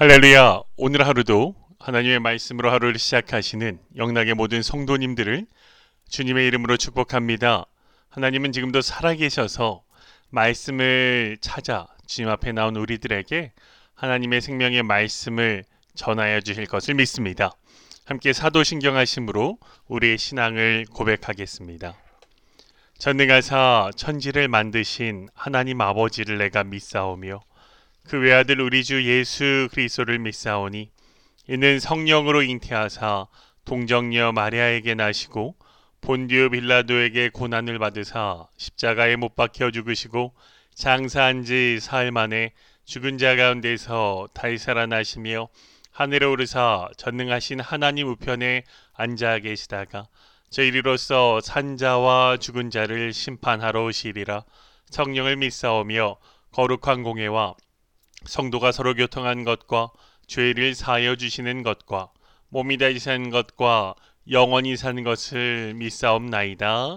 할렐루야! 오늘 하루도 하나님의 말씀으로 하루를 시작하시는 영락의 모든 성도님들을 주님의 이름으로 축복합니다. 하나님은 지금도 살아계셔서 말씀을 찾아 주님 앞에 나온 우리들에게 하나님의 생명의 말씀을 전하여 주실 것을 믿습니다. 함께 사도신경하심으로 우리의 신앙을 고백하겠습니다. 전능하사 천지를 만드신 하나님 아버지를 내가 믿사오며 그 외아들 우리 주 예수 그리스도를 믿사오니 이는 성령으로 잉태하사 동정녀 마리아에게 나시고 본디오 빌라도에게 고난을 받으사 십자가에 못 박혀 죽으시고 장사한 지 사흘 만에 죽은 자 가운데서 다시 살아나시며 하늘에 오르사 전능하신 하나님 우편에 앉아 계시다가 저희로서 산자와 죽은 자를 심판하러 오시리라. 성령을 믿사오며 거룩한 공회와 성도가 서로 교통한 것과 죄를 사하여 주시는 것과 몸이 다시 산 것과 영원히 산 것을 믿사옵나이다.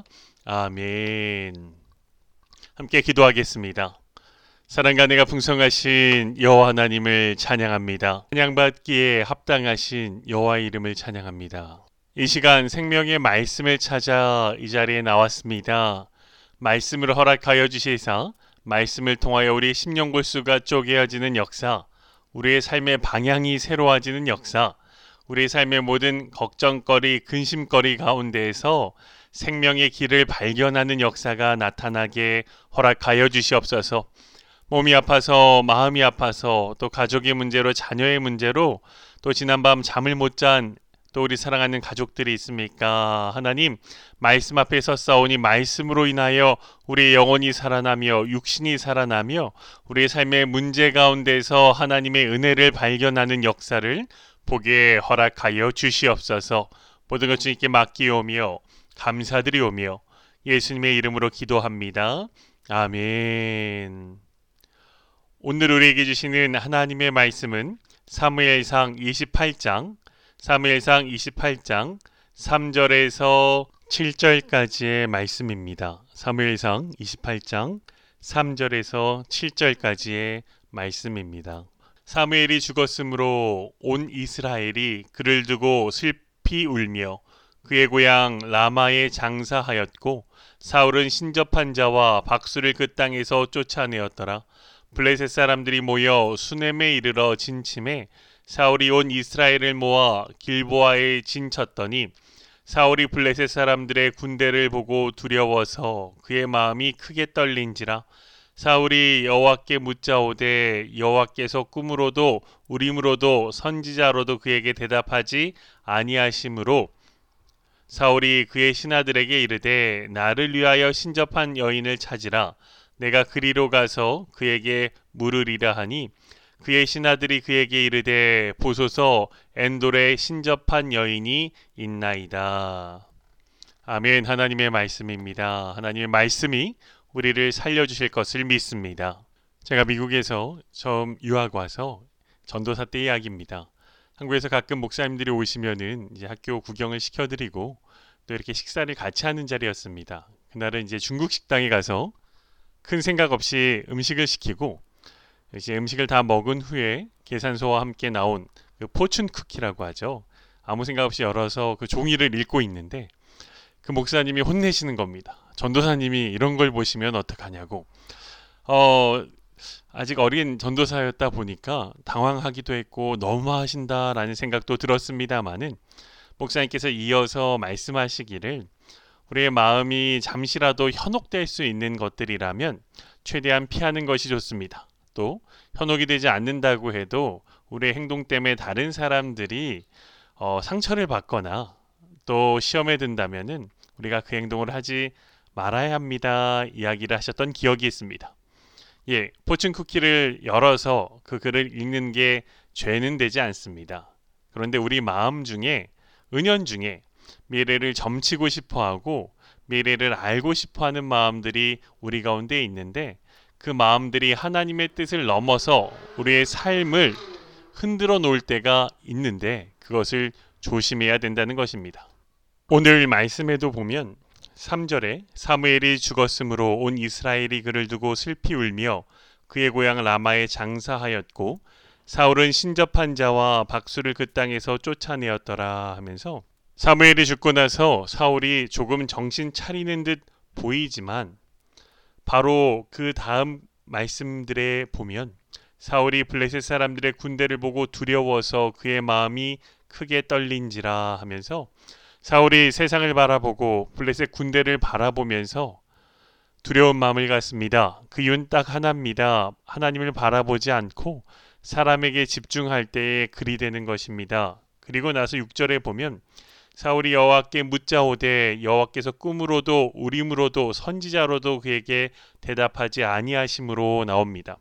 아멘. 함께 기도하겠습니다. 사랑과 은혜가 풍성하신 여호와 하나님을 찬양합니다. 찬양받기에 합당하신 여호와의 이름을 찬양합니다. 이 시간 생명의 말씀을 찾아 이 자리에 나왔습니다. 말씀을 허락하여 주시사 말씀을 통하여 우리의 심령골수가 쪼개어지는 역사, 우리의 삶의 방향이 새로워지는 역사, 우리의 삶의 모든 걱정거리, 근심거리 가운데에서 생명의 길을 발견하는 역사가 나타나게 허락하여 주시옵소서. 몸이 아파서, 마음이 아파서, 또 가족의 문제로, 자녀의 문제로, 또 지난밤 잠을 못 잔 또 우리 사랑하는 가족들이 있습니까? 하나님, 말씀 앞에 섰사오니 말씀으로 인하여 우리의 영혼이 살아나며 육신이 살아나며 우리의 삶의 문제 가운데서 하나님의 은혜를 발견하는 역사를 보게 허락하여 주시옵소서. 모든 것 주님께 맡기오며 감사드리오며 예수님의 이름으로 기도합니다. 아멘. 오늘 우리에게 주시는 하나님의 말씀은 사무엘상 28장 3절에서 7절까지의 말씀입니다. 사무엘상 28장 3절에서 7절까지의 말씀입니다. 사무엘이 죽었으므로 온 이스라엘이 그를 두고 슬피 울며 그의 고향 라마에 장사하였고 사울은 신접한 자와 박수를 그 땅에서 쫓아내었더라. 블레셋 사람들이 모여 수넴에 이르러 진침해 사울이 온 이스라엘을 모아 길보아에 진쳤더니 사울이 블레셋 사람들의 군대를 보고 두려워서 그의 마음이 크게 떨린지라. 사울이 여호와께 묻자오되 여호와께서 꿈으로도 우림으로도 선지자로도 그에게 대답하지 아니하심으로 사울이 그의 신하들에게 이르되 나를 위하여 신접한 여인을 찾으라. 내가 그리로 가서 그에게 물으리라 하니 그의 신하들이 그에게 이르되 보소서 엔돌에 신접한 여인이 있나이다. 아멘. 하나님의 말씀입니다. 하나님의 말씀이 우리를 살려주실 것을 믿습니다. 제가 미국에서 처음 유학 와서 전도사 때 이야기입니다. 한국에서 가끔 목사님들이 오시면은 이제 학교 구경을 시켜드리고 또 이렇게 식사를 같이 하는 자리였습니다. 그날은 이제 중국 식당에 가서 큰 생각 없이 음식을 시키고 이제 음식을 다 먹은 후에 계산서와 함께 나온 그 포춘 쿠키라고 하죠. 아무 생각 없이 열어서 그 종이를 읽고 있는데 그 목사님이 혼내시는 겁니다. 전도사님이 이런 걸 보시면 어떡하냐고. 아직 어린 전도사였다 보니까 당황하기도 했고 너무하신다라는 생각도 들었습니다마는 목사님께서 이어서 말씀하시기를 우리의 마음이 잠시라도 현혹될 수 있는 것들이라면 최대한 피하는 것이 좋습니다. 또 현혹이 되지 않는다고 해도 우리의 행동 때문에 다른 사람들이 상처를 받거나 또 시험에 든다면은 우리가 그 행동을 하지 말아야 합니다. 이야기를 하셨던 기억이 있습니다. 예, 포춘 쿠키를 열어서 그 글을 읽는 게 죄는 되지 않습니다. 그런데 우리 마음 중에 은연 중에 미래를 점치고 싶어하고 미래를 알고 싶어하는 마음들이 우리 가운데 있는데 그 마음들이 하나님의 뜻을 넘어서 우리의 삶을 흔들어 놓을 때가 있는데 그것을 조심해야 된다는 것입니다. 오늘 말씀에도 보면 3절에 사무엘이 죽었으므로 온 이스라엘이 그를 두고 슬피 울며 그의 고향 라마에 장사하였고 사울은 신접한 자와 박수를 그 땅에서 쫓아내었더라 하면서 사무엘이 죽고 나서 사울이 조금 정신 차리는 듯 보이지만 바로 그 다음 말씀들에 보면 사울이 블레셋 사람들의 군대를 보고 두려워서 그의 마음이 크게 떨린지라 하면서 사울이 세상을 바라보고 블레셋 군대를 바라보면서 두려운 마음을 갖습니다. 그 이유는 딱 하나입니다. 하나님을 바라보지 않고 사람에게 집중할 때에 그리 되는 것입니다. 그리고 나서 6절에 보면 사울이 여호와께 묻자오되 여호와께서 꿈으로도 우림으로도 선지자로도 그에게 대답하지 아니하심으로 나옵니다.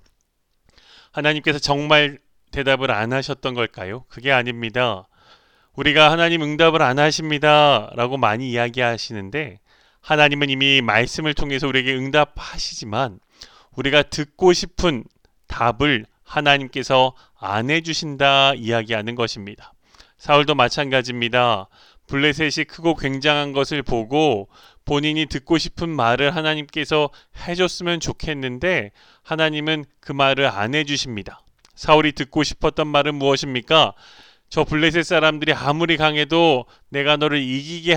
하나님께서 정말 대답을 안 하셨던 걸까요? 그게 아닙니다. 우리가 하나님 응답을 안 하십니다 라고 많이 이야기하시는데 하나님은 이미 말씀을 통해서 우리에게 응답하시지만 우리가 듣고 싶은 답을 하나님께서 안 해주신다 이야기하는 것입니다. 사울도 마찬가지입니다. 블레셋이 크고 굉장한 것을 보고 본인이 듣고 싶은 말을 하나님께서 해줬으면 좋겠는데 하나님은 그 말을 안 해주십니다. 사울이 듣고 싶었던 말은 무엇입니까? 저 블레셋 사람들이 아무리 강해도 내가 너를 이기게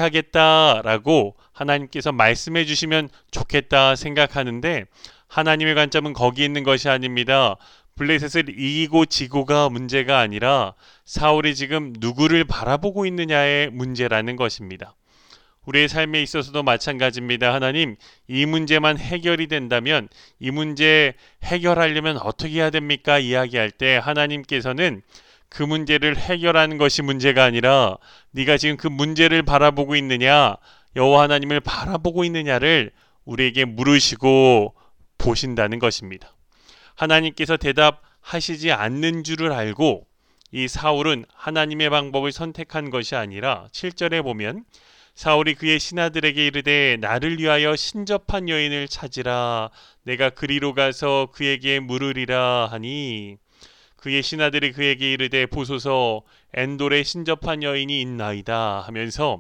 하겠다라고 하나님께서 말씀해 주시면 좋겠다 생각하는데 하나님의 관점은 거기 있는 것이 아닙니다. 블레셋을 이기고 지고가 문제가 아니라 사울이 지금 누구를 바라보고 있느냐의 문제라는 것입니다. 우리의 삶에 있어서도 마찬가지입니다. 하나님, 이 문제만 해결이 된다면 이 문제 해결하려면 어떻게 해야 됩니까? 이야기할 때 하나님께서는 그 문제를 해결하는 것이 문제가 아니라 네가 지금 그 문제를 바라보고 있느냐, 여호와 하나님을 바라보고 있느냐를 우리에게 물으시고 보신다는 것입니다. 하나님께서 대답하시지 않는 줄을 알고 이 사울은 하나님의 방법을 선택한 것이 아니라 7절에 보면 사울이 그의 신하들에게 이르되 나를 위하여 신접한 여인을 찾으라 내가 그리로 가서 그에게 물으리라 하니 그의 신하들이 그에게 이르되 보소서 엔돌에 신접한 여인이 있나이다 하면서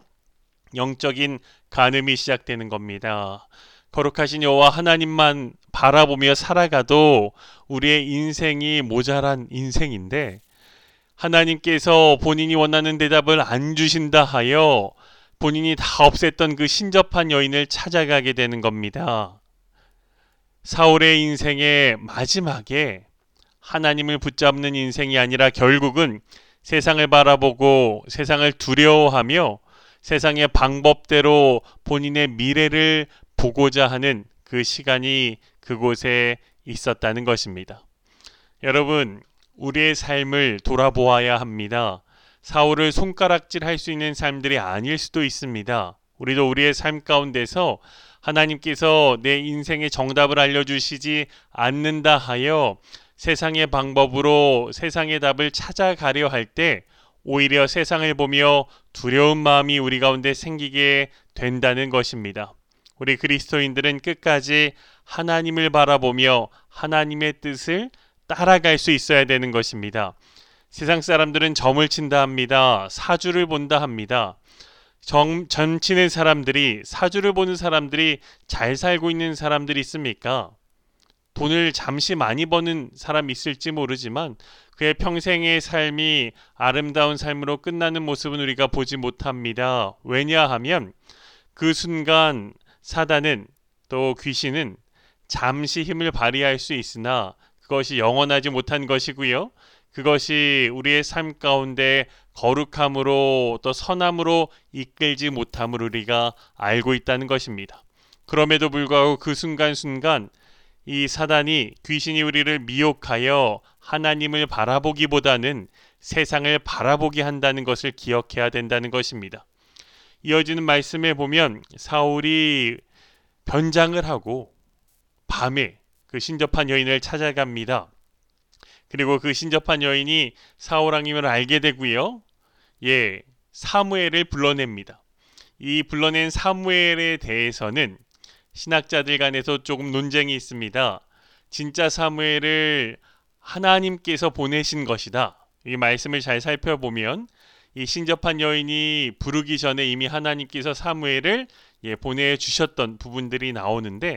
영적인 간음이 시작되는 겁니다. 거룩하신 여호와 하나님만 바라보며 살아가도 우리의 인생이 모자란 인생인데 하나님께서 본인이 원하는 대답을 안 주신다 하여 본인이 다 없앴던 그 신접한 여인을 찾아가게 되는 겁니다. 사울의 인생의 마지막에 하나님을 붙잡는 인생이 아니라 결국은 세상을 바라보고 세상을 두려워하며 세상의 방법대로 본인의 미래를 보고자 하는 그 시간이 그곳에 있었다는 것입니다. 여러분, 우리의 삶을 돌아보아야 합니다. 사울을 손가락질할 수 있는 삶들이 아닐 수도 있습니다. 우리도 우리의 삶 가운데서 하나님께서 내 인생의 정답을 알려주시지 않는다 하여 세상의 방법으로 세상의 답을 찾아가려 할 때 오히려 세상을 보며 두려운 마음이 우리 가운데 생기게 된다는 것입니다. 우리 그리스도인들은 끝까지 하나님을 바라보며 하나님의 뜻을 따라갈 수 있어야 되는 것입니다. 세상 사람들은 점을 친다 합니다. 사주를 본다 합니다. 점 치는 사람들이, 사주를 보는 사람들이 잘 살고 있는 사람들이 있습니까? 돈을 잠시 많이 버는 사람이 있을지 모르지만 그의 평생의 삶이 아름다운 삶으로 끝나는 모습은 우리가 보지 못합니다. 왜냐하면 그 순간 사단은 또 귀신은 잠시 힘을 발휘할 수 있으나 그것이 영원하지 못한 것이고요. 그것이 우리의 삶 가운데 거룩함으로 또 선함으로 이끌지 못함을 우리가 알고 있다는 것입니다. 그럼에도 불구하고 그 순간순간 이 사단이 귀신이 우리를 미혹하여 하나님을 바라보기보다는 세상을 바라보게 한다는 것을 기억해야 된다는 것입니다. 이어지는 말씀에 보면 사울이 변장을 하고 밤에 그 신접한 여인을 찾아갑니다. 그리고 그 신접한 여인이 사울 왕임을 알게 되고요. 사무엘을 불러냅니다. 이 불러낸 사무엘에 대해서는 신학자들 간에서 조금 논쟁이 있습니다. 진짜 사무엘을 하나님께서 보내신 것이다. 이 말씀을 잘 살펴보면 이 신접한 여인이 부르기 전에 이미 하나님께서 사무엘을 보내주셨던 부분들이 나오는데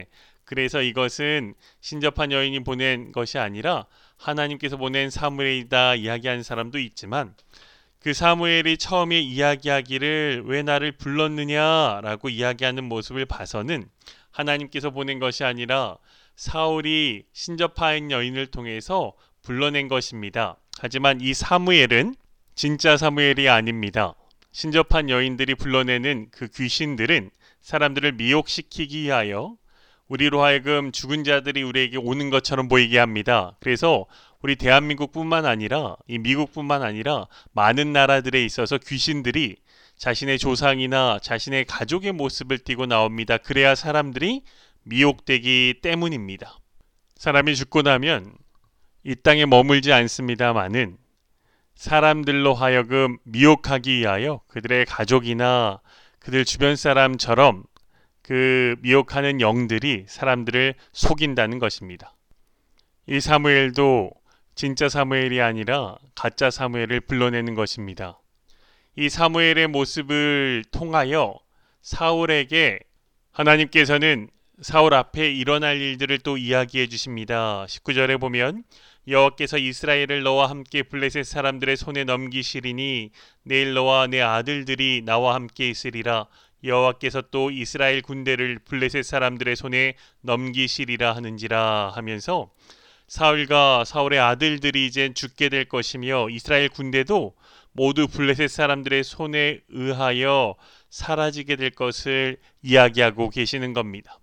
그래서 이것은 신접한 여인이 보낸 것이 아니라 하나님께서 보낸 사무엘이다 이야기하는 사람도 있지만, 그 사무엘이 처음에 이야기하기를 왜 나를 불렀느냐라고 이야기하는 모습을 봐서는 하나님께서 보낸 것이 아니라 사울이 신접한 여인을 통해서 불러낸 것입니다. 하지만 이 사무엘은 진짜 사무엘이 아닙니다. 신접한 여인들이 불러내는 그 귀신들은 사람들을 미혹시키기 위하여 우리로 하여금 죽은 자들이 우리에게 오는 것처럼 보이게 합니다. 그래서 우리 대한민국뿐만 아니라 이 미국뿐만 아니라 많은 나라들에 있어서 귀신들이 자신의 조상이나 자신의 가족의 모습을 띠고 나옵니다. 그래야 사람들이 미혹되기 때문입니다. 사람이 죽고 나면 이 땅에 머물지 않습니다마는 사람들로 하여금 미혹하기 위하여 그들의 가족이나 그들 주변 사람처럼 그 미혹하는 영들이 사람들을 속인다는 것입니다. 이 사무엘도 진짜 사무엘이 아니라 가짜 사무엘을 불러내는 것입니다. 이 사무엘의 모습을 통하여 사울에게 하나님께서는 사울 앞에 일어날 일들을 또 이야기해 주십니다. 19절에 보면 여호와께서 이스라엘을 너와 함께 블레셋 사람들의 손에 넘기시리니 내일 너와 내 아들들이 나와 함께 있으리라. 여호와께서 또 이스라엘 군대를 블레셋 사람들의 손에 넘기시리라 하는지라 하면서 사울과 사울의 아들들이 이제 죽게 될 것이며 이스라엘 군대도 모두 블레셋 사람들의 손에 의하여 사라지게 될 것을 이야기하고 계시는 겁니다.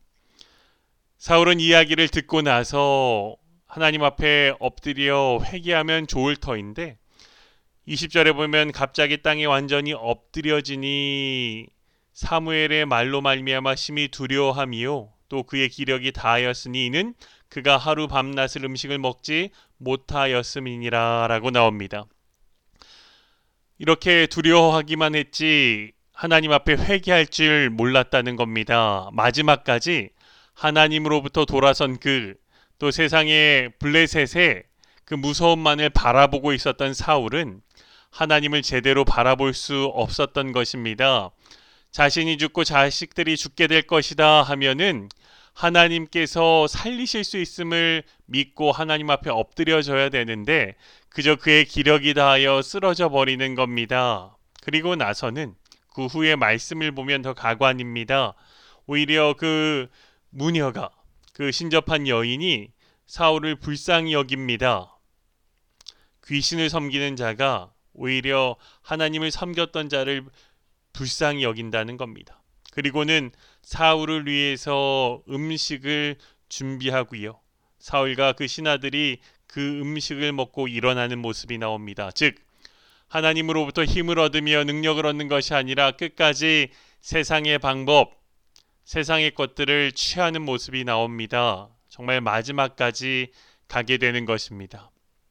사울은 이야기를 듣고 나서 하나님 앞에 엎드려 회개하면 좋을 터인데 20절에 보면 갑자기 땅에 완전히 엎드려지니 사무엘의 말로 말미암아 심히 두려워함이요 또 그의 기력이 다하였으니 이는 그가 하루 밤낮을 음식을 먹지 못하였음이니라 라고 나옵니다. 이렇게 두려워하기만 했지 하나님 앞에 회개할 줄 몰랐다는 겁니다. 마지막까지 하나님으로부터 돌아선 또 세상의 블레셋의 그 무서움만을 바라보고 있었던 사울은 하나님을 제대로 바라볼 수 없었던 것입니다. 자신이 죽고 자식들이 죽게 될 것이다 하면은 하나님께서 살리실 수 있음을 믿고 하나님 앞에 엎드려져야 되는데 그저 그의 기력이 다하여 쓰러져 버리는 겁니다. 그리고 나서는 그 후에 말씀을 보면 더 가관입니다. 오히려 그 무녀가 그 신접한 여인이 사울을 불쌍히 여깁니다. 귀신을 섬기는 자가 오히려 하나님을 섬겼던 자를 불쌍히 여긴다는 겁니다. 그리고는 사울을 위해서 음식을 준비하고요. 사울과 그 신하들이 그 음식을 먹고 일어나는 모습이 나옵니다. 즉 하나님으로부터 힘을 얻으며 능력을 얻는 것이 아니라 끝까지 세상의 방법, 세상의 것들을 취하는 모습이 나옵니다. 정말 마지막까지 가게 되는 것입니다.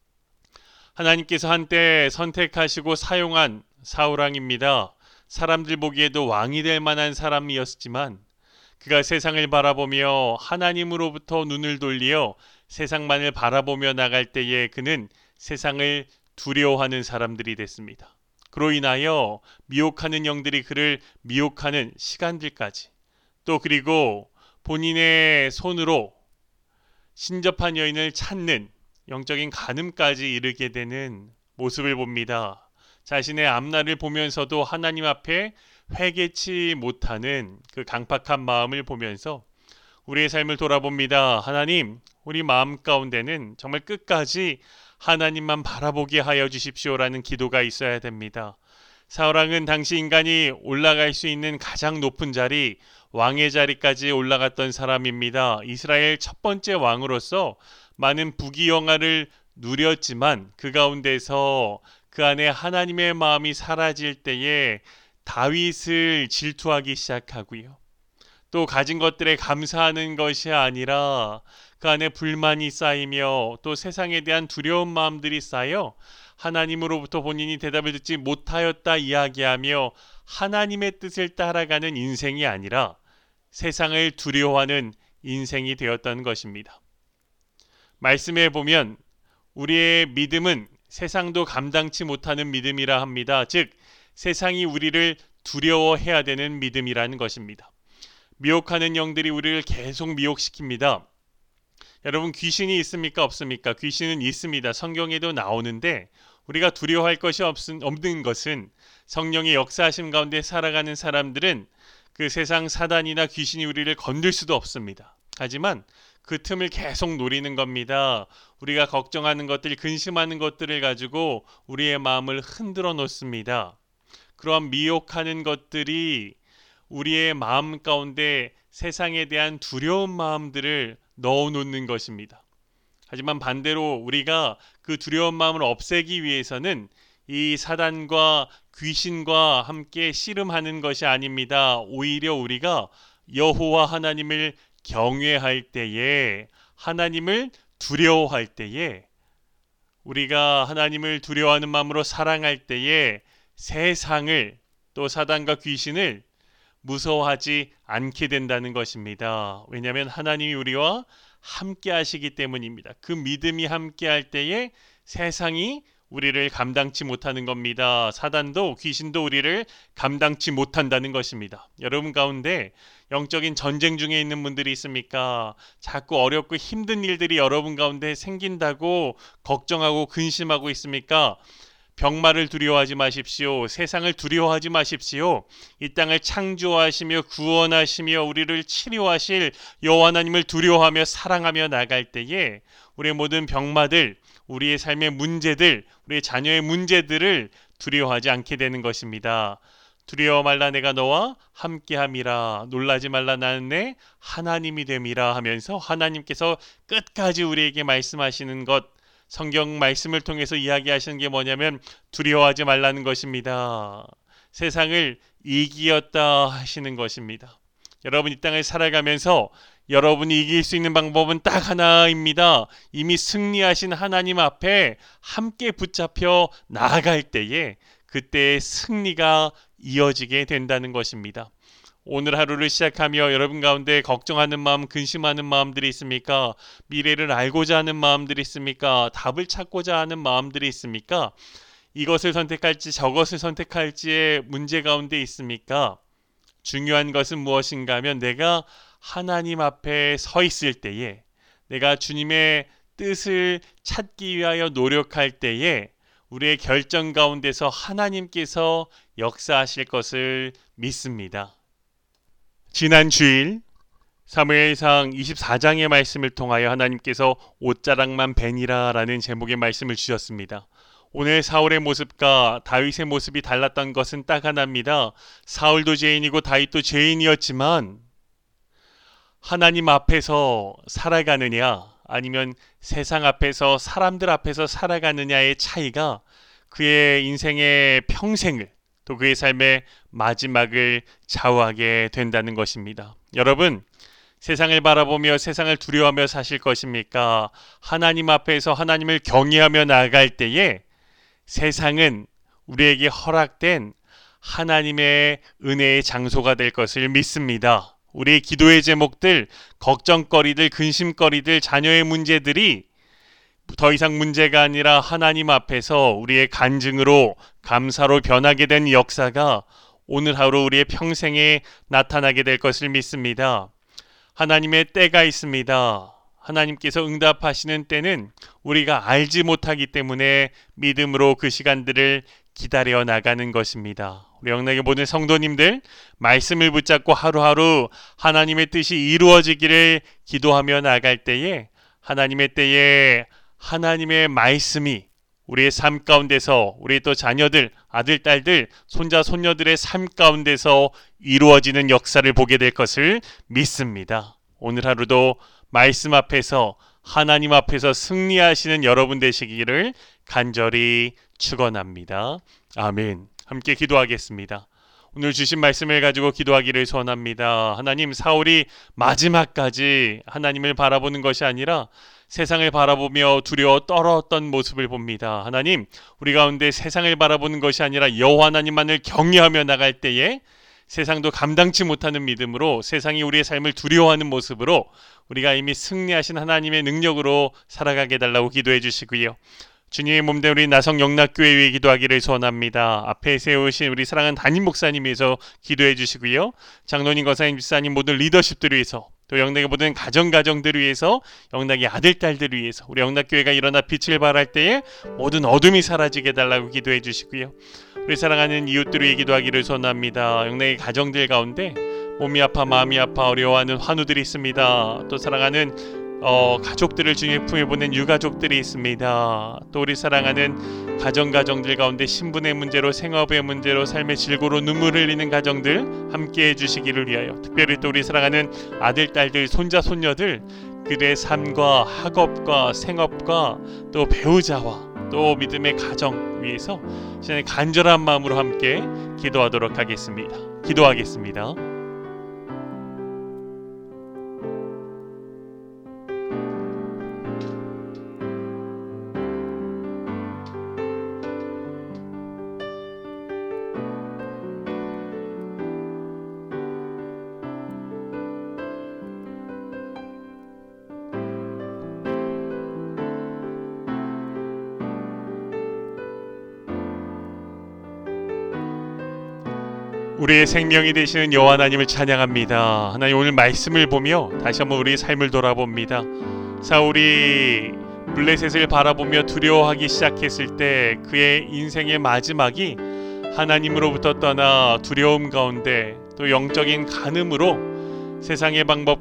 하나님께서 한때 선택하시고 사용한 사울왕입니다. 사람들 보기에도 왕이 될 만한 사람이었지만 그가 세상을 바라보며 하나님으로부터 눈을 돌리어 세상만을 바라보며 나갈 때에 그는 세상을 두려워하는 사람들이 됐습니다. 그로 인하여 미혹하는 영들이 그를 미혹하는 시간들까지 또 그리고 본인의 손으로 신접한 여인을 찾는 영적인 간음까지 이르게 되는 모습을 봅니다. 자신의 앞날을 보면서도 하나님 앞에 회개치 못하는 그 강팍한 마음을 보면서 우리의 삶을 돌아봅니다. 하나님, 우리 마음 가운데는 정말 끝까지 하나님만 바라보게 하여 주십시오라는 기도가 있어야 됩니다. 사울왕은 당시 인간이 올라갈 수 있는 가장 높은 자리, 왕의 자리까지 올라갔던 사람입니다. 이스라엘 첫 번째 왕으로서 많은 부귀영화를 누렸지만 그 가운데서 그 안에 하나님의 마음이 사라질 때에 다윗을 질투하기 시작하고요. 또 가진 것들에 감사하는 것이 아니라 그 안에 불만이 쌓이며 또 세상에 대한 두려운 마음들이 쌓여 하나님으로부터 본인이 대답을 듣지 못하였다 이야기하며 하나님의 뜻을 따라가는 인생이 아니라 세상을 두려워하는 인생이 되었던 것입니다. 말씀에 보면 우리의 믿음은 세상도 감당치 못하는 믿음이라 합니다. 즉 세상이 우리를 두려워해야 되는 믿음이라는 것입니다. 미혹하는 영들이 우리를 계속 미혹시킵니다. 여러분, 귀신이 있습니까? 없습니까? 귀신은 있습니다. 성경에도 나오는데 우리가 두려워할 것이 없는 것은 성령의 역사하심 가운데 살아가는 사람들은 그 세상 사단이나 귀신이 우리를 건들 수도 없습니다. 하지만 그 틈을 계속 노리는 겁니다. 우리가 걱정하는 것들, 근심하는 것들을 가지고 우리의 마음을 흔들어 놓습니다. 그러한 미혹하는 것들이 우리의 마음 가운데 세상에 대한 두려운 마음들을 넣어 놓는 것입니다. 하지만 반대로 우리가 그 두려운 마음을 없애기 위해서는 이 사단과 귀신과 함께 씨름하는 것이 아닙니다. 오히려 우리가 여호와 하나님을 경외할 때에, 하나님을 두려워할 때에, 우리가 하나님을 두려워하는 마음으로 사랑할 때에 세상을, 또 사단과 귀신을 무서워하지 않게 된다는 것입니다. 왜냐하면 하나님이 우리와 함께 하시기 때문입니다. 그 믿음이 함께 할 때에 세상이 우리를 감당치 못하는 겁니다. 사단도 귀신도 우리를 감당치 못한다는 것입니다. 여러분 가운데 영적인 전쟁 중에 있는 분들이 있습니까? 자꾸 어렵고 힘든 일들이 여러분 가운데 생긴다고 걱정하고 근심하고 있습니까? 병마를 두려워하지 마십시오. 세상을 두려워하지 마십시오. 이 땅을 창조하시며 구원하시며 우리를 치료하실 여호와 하나님을 두려워하며 사랑하며 나갈 때에 우리의 모든 병마들, 우리의 삶의 문제들, 우리의 자녀의 문제들을 두려워하지 않게 되는 것입니다. 두려워 말라, 내가 너와 함께함이라. 놀라지 말라, 나는 내 하나님이 됨이라 하면서 하나님께서 끝까지 우리에게 말씀하시는 것, 성경 말씀을 통해서 이야기하시는 게 뭐냐면 두려워하지 말라는 것입니다. 세상을 이기었다 하시는 것입니다. 여러분, 이 땅을 살아가면서 여러분이 이길 수 있는 방법은 딱 하나입니다. 이미 승리하신 하나님 앞에 함께 붙잡혀 나아갈 때에 그때의 승리가 이어지게 된다는 것입니다. 오늘 하루를 시작하며 여러분 가운데 걱정하는 마음, 근심하는 마음들이 있습니까? 미래를 알고자 하는 마음들이 있습니까? 답을 찾고자 하는 마음들이 있습니까? 이것을 선택할지 저것을 선택할지의 문제 가운데 있습니까? 중요한 것은 무엇인가 하면 내가 하나님 앞에 서 있을 때에, 내가 주님의 뜻을 찾기 위하여 노력할 때에 우리의 결정 가운데서 하나님께서 역사하실 것을 믿습니다. 지난 주일 사무엘상 24장의 말씀을 통하여 하나님께서 옷자락만 베니라 라는 제목의 말씀을 주셨습니다. 오늘 사울의 모습과 다윗의 모습이 달랐던 것은 딱 하나입니다. 사울도 죄인이고 다윗도 죄인이었지만 하나님 앞에서 살아가느냐 아니면 세상 앞에서, 사람들 앞에서 살아가느냐의 차이가 그의 인생의 평생을, 또 그의 삶의 마지막을 좌우하게 된다는 것입니다. 여러분, 세상을 바라보며 세상을 두려워하며 사실 것입니까? 하나님 앞에서 하나님을 경외하며 나아갈 때에 세상은 우리에게 허락된 하나님의 은혜의 장소가 될 것을 믿습니다. 우리의 기도의 제목들, 걱정거리들, 근심거리들, 자녀의 문제들이 더 이상 문제가 아니라 하나님 앞에서 우리의 간증으로, 감사로 변하게 된 역사가 오늘 하루 우리의 평생에 나타나게 될 것을 믿습니다. 하나님의 때가 있습니다. 하나님께서 응답하시는 때는 우리가 알지 못하기 때문에 믿음으로 그 시간들을 기다려 나가는 것입니다. 우리 영락의 모든 성도님들, 말씀을 붙잡고 하루하루 하나님의 뜻이 이루어지기를 기도하며 나갈 때에 하나님의 때에 하나님의 말씀이 우리의 삶 가운데서, 우리 또 자녀들, 아들, 딸들, 손자, 손녀들의 삶 가운데서 이루어지는 역사를 보게 될 것을 믿습니다. 오늘 하루도 말씀 앞에서, 하나님 앞에서 승리하시는 여러분 되시기를 간절히 축원합니다. 아멘. 함께 기도하겠습니다. 오늘 주신 말씀을 가지고 기도하기를 소원합니다. 하나님, 사울이 마지막까지 하나님을 바라보는 것이 아니라 세상을 바라보며 두려워 떨었던 모습을 봅니다. 하나님, 우리 가운데 세상을 바라보는 것이 아니라 여호와 하나님만을 경외하며 나갈 때에 세상도 감당치 못하는 믿음으로, 세상이 우리의 삶을 두려워하는 모습으로 우리가 이미 승리하신 하나님의 능력으로 살아가게 해달라고 기도해 주시고요. 주님의 몸된 우리 나성 영락교회 위해 기도하기를 소원합니다. 앞에 세우신 우리 사랑하는 담임 목사님 위해서 기도해 주시고요. 장로님, 권사님, 집사님 모든 리더십들을 위해서, 또 영락의 모든 가정들을 위해서, 영락의 아들, 딸들을 위해서, 우리 영락교회가 일어나 빛을 발할 때에 모든 어둠이 사라지게 해달라고 기도해 주시고요. 우리 사랑하는 이웃들을 위해 기도하기를 소원합니다. 영락의 가정들 가운데 몸이 아파 마음이 아파 어려워하는 환우들이 있습니다. 또 사랑하는 가족들을 주님의 품에 보낸 유가족들이 있습니다. 또 우리 사랑하는 가정들 가운데 신분의 문제로, 생업의 문제로, 삶의 질고로 눈물 흘리는 가정들 함께 해주시기를 위하여, 특별히 또 우리 사랑하는 아들, 딸들, 손자, 손녀들 그들의 삶과 학업과 생업과 또 배우자와 또 믿음의 가정 위해서 시간에 간절한 마음으로 함께 기도하도록 하겠습니다. 기도하겠습니다. 우리의 생명이 되시는 여호와 하나님을 찬양합니다. 하나님, 오늘 말씀을 보며 다시 한번 우리의 삶을 돌아봅니다. 사울이 블레셋을 바라보며 두려워하기 시작했을 때 그의 인생의 마지막이 하나님으로부터 떠나 두려움 가운데 또 영적인 간음으로 세상의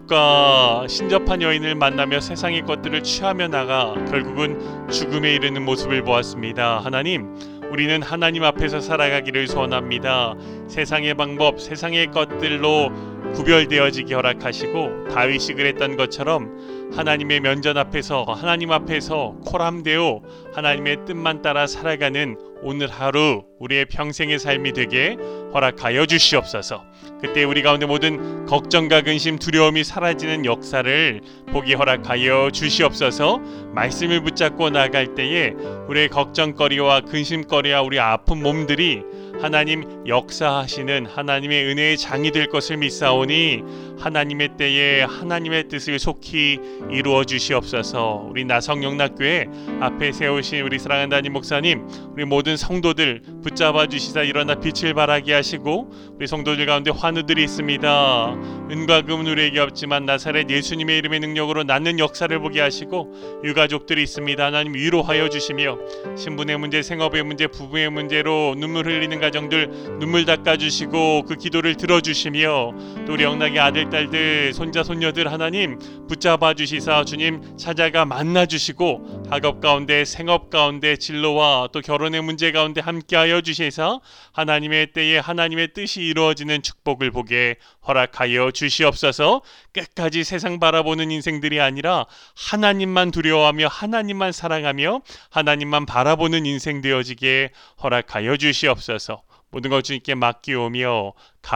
방법과 신접한 여인을 만나며 세상의 것들을 취하며 나가 결국은 죽음에 이르는 모습을 보았습니다. 하나님, 우리는 하나님 앞에서 살아가기를 소원합니다. 세상의 방법, 세상의 것들로 구별되어지기 허락하시고 다윗이 그랬던 것처럼 하나님의 면전 앞에서, 하나님 앞에서 코람되어 하나님의 뜻만 따라 살아가는 오늘 하루 우리의 평생의 삶이 되게 허락하여 주시옵소서. 그때 우리 가운데 모든 걱정과 근심, 두려움이 사라지는 역사를 보기 허락하여 주시옵소서. 말씀을 붙잡고 나갈 때에 우리의 걱정거리와 근심거리와 우리 아픈 몸들이 하나님 역사하시는 하나님의 은혜의 장이 될 것을 믿사오니 하나님의 때에 하나님의 뜻을 속히 이루어 주시옵소서. 우리 나성영락교회 앞에 세우신 우리 사랑하는 담임 목사님, 우리 모든 성도들 붙잡아 주시사 일어나 빛을 발하게 하시고, 우리 성도들 가운데 환우들이 있습니다. 은과 금은 우리에게 없지만 나사렛 예수님의 이름의 능력으로 낫는 역사를 보게 하시고, 유가족들이 있습니다. 하나님 위로하여 주시며, 신분의 문제, 생업의 문제, 부부의 문제로 눈물 흘리는 가정들 눈물 닦아주시고 그 기도를 들어주시며, 또 우리 영락의 아들, 딸들, 손자, 손녀들 하나님 붙잡아 주시사 주님 찾아가 만나주시고, 학업 가운데, 생업 가운데, 진로와 또 결혼의 문제 가운데 함께하여 주시사 하나님의 때에 하나님의 뜻이 이루어지는 축복을 보게 허락하여 주시옵소서. 끝까지 세상 바라보는 인생들이 아니라 하나님만 두려워하며 하나님만 사랑하며 하나님만 바라보는 인생 되어지게 허락하여 주시옵소서. 모든 것 주님께 맡기오며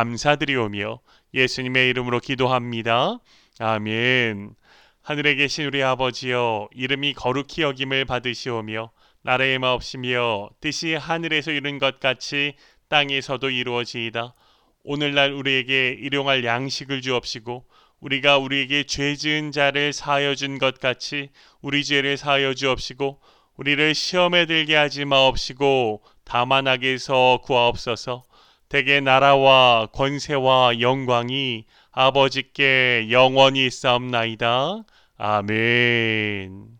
감사드리오며 예수님의 이름으로 기도합니다. 아멘. 하늘에 계신 우리 아버지여, 이름이 거룩히 여김을 받으시오며 나라의 마옵시며 뜻이 하늘에서 이룬 것 같이 땅에서도 이루어지이다. 오늘날 우리에게 일용할 양식을 주옵시고 우리가 우리에게 죄 지은 자를 사하여 준 것 같이 우리 죄를 사하여 주옵시고 우리를 시험에 들게 하지 마옵시고 다만 악에서 구하옵소서. 대개 나라와 권세와 영광이 아버지께 영원히 있사옵나이다. 아멘.